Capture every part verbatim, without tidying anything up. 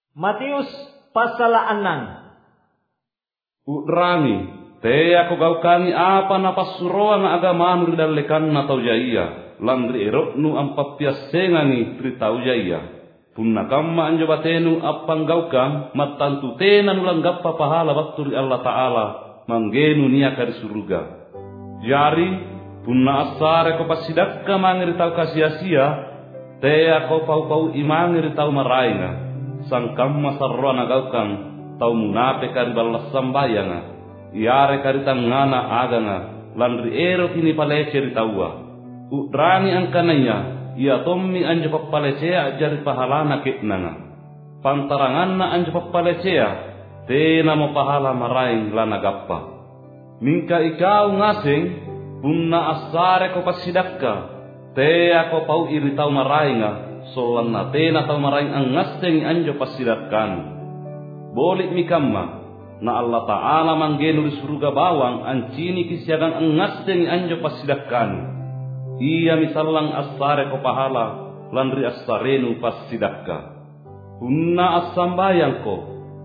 Matius pasal enam. Udrami, te aku gaukani apa napasuroa nga agaman ridalekan na tau jaya, landri eroknu ampapiasengani tritau jaya. Punna kamma anjo batenu apang gaukang, matantu tena nulang gappa pahala bakturi Allah Ta'ala, manggenu niya kari suruga. Jari, punna asare ko pasidakka mangiri tau kasia-sia, te ako pau-pau imangiri tau marainga, sang kamma sarroa na gaukang, tau munape kari balas sambayanga, iare kari tangana aganga, landri ero kini paleceri taua. Udrani angkananya, ia tommi anjo pappalecea jari pahalana kitnanga. Pantaranganna anjo pappalecea, tena mo pahala maraing lana gappa. Mingka ikau ngasing, punna asare ko pasidakka, te ako pau iri tau marainga, solanna tena tau maraing ang ngasing anjo pasidakkan. Bolik mikamma, na Allah Ta'ala manggenu di surga bawang ancini kisiagan ang ngasing anjo pasidakkan. Ia misalang asare ko pahala, landri asarenu pasidakka. Punna asambayang ko,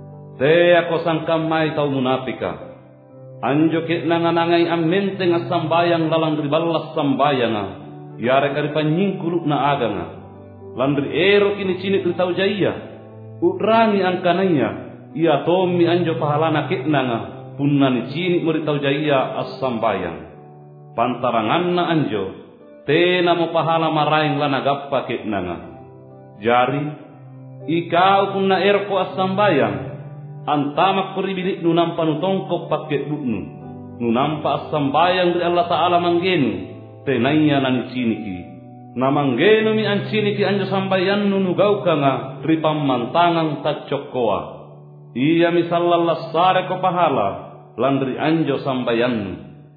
te ako sangkamay tau munapika. Anjo kit nanganangay amenteng asambayang lalandri balas sambayanga, yare kari panyingkuluk na aganga. Landri ero kini cini tritau jaya, udrani angkananya, ia tomi anjo pahalana kitnanga, punna ni cini muritau jaya asambayang. Pantaranganna anjo, tena mo pahala maraing lana gappa kitnanga. Jari, ikau punna erko asambayang, antamak peribilik nunam panutongkok paket duknu, nunampa asambayang dari Allah Ta'ala manggenu, tenaya nani ciniki. Na manggenu mi anciniki anjo sambayan nunugau kanga, ripam mantangang tacokkoa. Ia misallallah sare ko pahala, landri anjo sambayannu.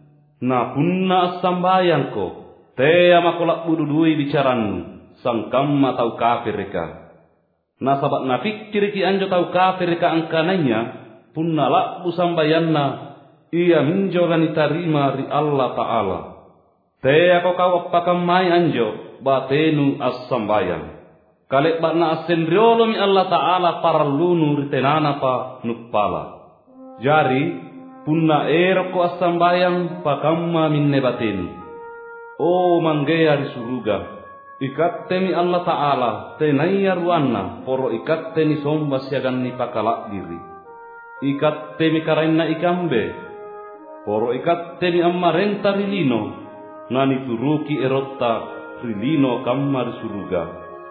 Na punna asambayang ko, tea makolak bududui bicarannu, sang kamma tau kafir reka. Na sabat na pikir ki anjo tau kafir reka angkananya, punna lakbu sambayanna, ia minjo gani tarima ri Allah Ta'ala. Tea ko kau appakamai anjo, batenu as-sambayang. Kalek bakna asendriolo mi Allah Ta'ala parallunu ritenana pa nuppala. Jari, punna ero ko as-sambayang pakamma minne batenu. O manggea di suruga, ikatte mi Allah Ta'ala, tenaya ruanna, poro ikatte ni somba siagan ni pakalak diri. Ikatte mi karainna ikambe, poro ikatte ni amma renta rilino, nani turuki erotta rilino kamma di suruga.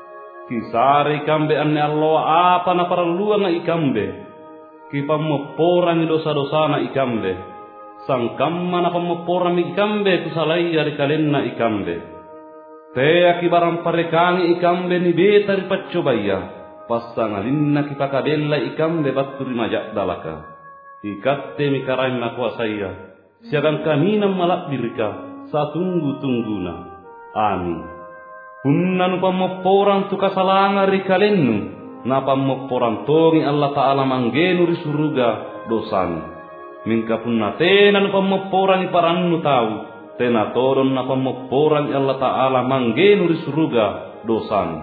Kisare ikambe anne Allah apa na paralua nga ikambe, kipammoporang dosa-dosa na ikambe. Sang kamma na pammoporang ikambe kusalai dari kalenna ikambe. Te akibaram parekangi ikambe ni beta ripacobaya, pasangalinna kipakabella ikambe batturi majak dalaka. Ikatte mikarain na kuasaya, siagang kaminam malak dirika, sa tunggu-tungguna. Amin. Punna nu pammoporang tu kasalanga rikalennu, na pammoporang tongi Allah Ta'ala manggenu ri suruga dosani. Mingka punna tena nu pammoporang iparannu tau, tena toron na pammoporang Allah Ta'ala manggenu ri suruga dosani.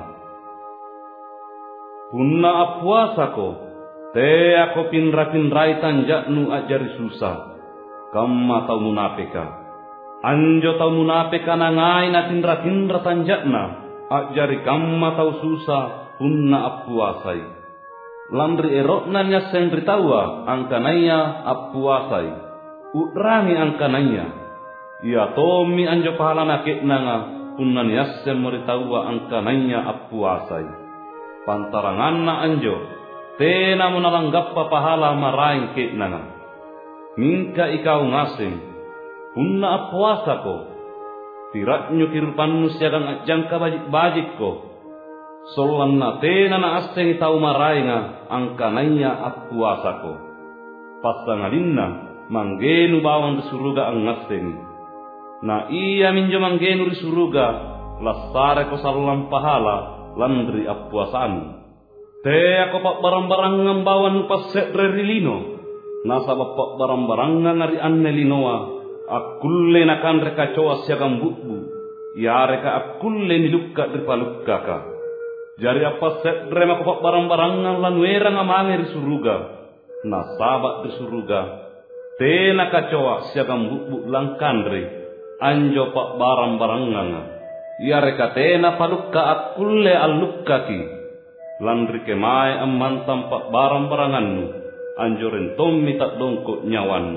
Punna apuasa ko, te ako pinra-pinrai tanjaknu ajari susah, kamma tau munapeka. Anjo tau munapeka nangai na tinra-tinra tanjakna, ajari kamma tau susah, punna apuasai. Landri erokna nyasen ritawa, angkanaya apuasai. Udrami angkanaya, ia tomi anjo pahala nakitnanga, punna nyasen meritawa angkanaya apuasai. Pantaranganna anjo, tena munalanggappa pahala maraing kitnanga. Mingka ikau ngasing, punna apuasa ko, tiraknyo kirupannu siagang ajangka bajik-bajik ko, solanna tena na asteng tau marainga angkananya apuasa ko. Pasangalinna manggenu bawang di suruga ang ngasteng. Na iya minjo manggenu di suruga, lasare ko salam pahala, landri apuasaan. Te ako pak barang-barang ngambawan pasek rerilino, nasa bapak barang-barang ngari anne linoa, akulle nakan reka coa siagam bukbu, ya reka akulle nilukka dripalukka ka. Jari apa sedre mako barang-barangan lan wera ngamangi di suruga. Nasabat di suruga. Tena kacoa siagam buk-buk langkandre. Anjo pak barang-barangan. Ia reka tena palukka akulle allukkaki. Landri kemai amman tampak barang-barangannu. Anjo rentommi tak dongkok nyawannu.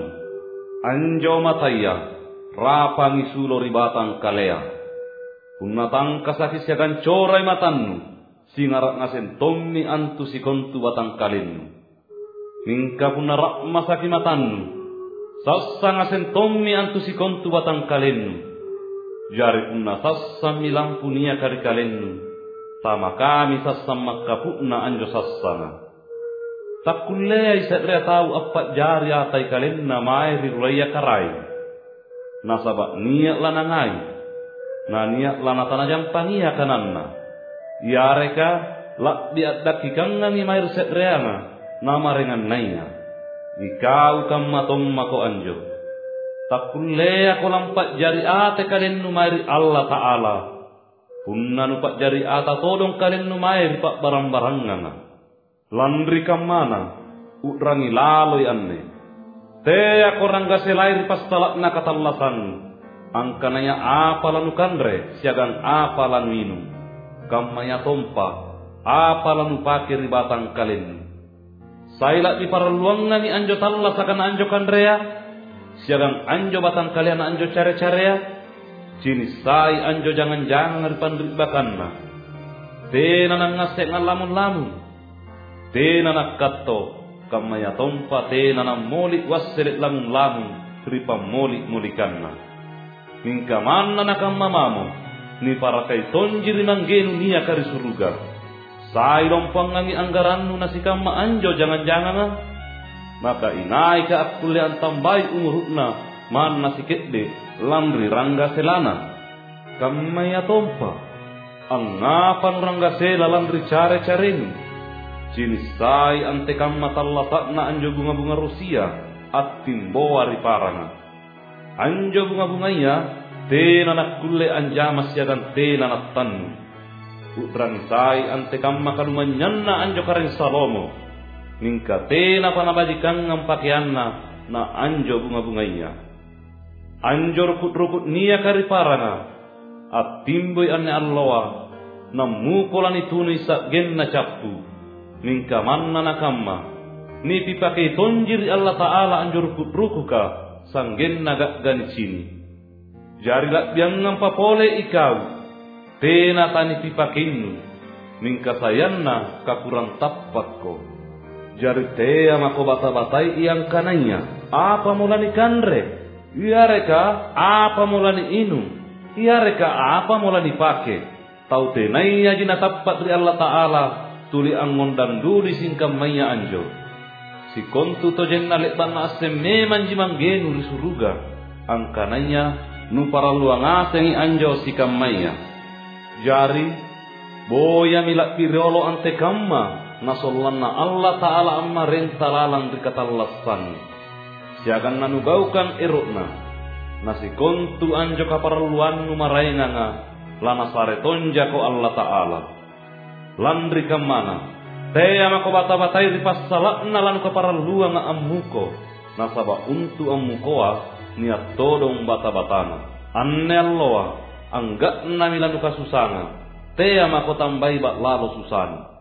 Anjo mataya. Rapangi sulo ribatang kalea. Punatang kasaki siagan corai matannu. Singarak ngasen tommi antu si kontu batang kalinnu. Mingka punarak masaki matannu. Sassa ngasen tommi antu si kontu batang kalinnu. Jari punna sassa milang punia kari kalinnu. Tama kami sassa makapuna anjo sassana. Tak kullea isadrea tahu apa jari atai kalinna mai rirulaya karai. Nasabak niat lanangai. Na niat lanatana jampangia kananna. Ya reka lak diadak ikangan ni mair sedreana nama rengan nainya. Ikau kamma tomma ko anjo. Tak kullea ko lampat jari ate kalen numairi Allah Ta'ala. Punna nupak jari ata todong kalen numairi pak barang-baranganga. Landri kamana udrangi laloi anne. Te ako rangga selairi pas talak na katallasan. Angkananya apa lanu kandre siagang apa lanu minum. Kamaya tompa apa lanu pake ribatang kalen. Sailak di paraluangan ni anjo tallas akan anjo kandrea. Siagang anjo batang kalian anjo care-carea. Cini sai anjo jangan-jangan pandrik bakanna. Tena nang ngasek ngalamun-lamun. Tena nak katto. Kamaya tompa tena nang molik wasselet lamun-lamun. Ripa molik-molikanna. Hingga mana nakam mamamu. Ni para kay tonjiri manggenu niya kari suruga. Sai lompangangi anggarannu nasi kamma anjo jangan-jangan. Maka inai ka akule antambai umurukna man nasi kedde landri rangga selana. Kamaya tompa. Angapan rangga sela landri care-carenin. Cini sai ante kamma tallatakna anjo bunga-bunga Rusia. At timboa riparanga. Anjo bunga-bunganya. Tena nak kulle anjama siagan tena nak tannu. Utrang sai ante kamma kalumanyanna anjo karen salomo. Ningka tena panabadikan ngam pakaianna na anjo bunga-bunganya. Anjo rukut-rukut niya kariparanga. At timboy ane alloa. Na mukolani tunui sak genna cappu. Ningka manna nakamma. Ni pipake tonjiri Allah Ta'ala anjo rukut-rukuka. Sanggen nagak gani sini. Jari lak biang ngampa pole ikau. Tena tani pipakinnu. Ningka sayanna kakurang tapak ko. Jari tea mako bata-batai iang kananya. Apa mulani kanre? Iya reka apa mulani inum? Iya reka apa mulani pake? Tau tenaya jina tapat dari Allah Ta'ala. Tuli angon dan duli singkam maya anjo. Si kontu tojenna lekban asem meman jimanggenu di suruga. Angkananya nu para luang asengi anjo si kamaya. Jari boya milak pirolo ante kamma. Nasollanna Allah Ta'ala amma rentalalang dikatallasan. Siagan nanugaukan erokna. Nasi kontu anjo kaparaluan numarainganga. Lana sare tonja ko Allah Ta'ala. Landri kamana. Teya mako bata-batai ripas salakna lan kaparaluan nga ammuko. Nasaba untu ammukoa. Niat todong bata-batana. Anne alloa. Anggak na milanu kasusanga. Teya mako tambai bak lalo susana.